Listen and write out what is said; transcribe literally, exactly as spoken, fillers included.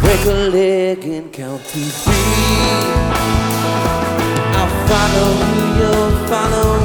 break a leg and count to three. I'll follow you, you'll follow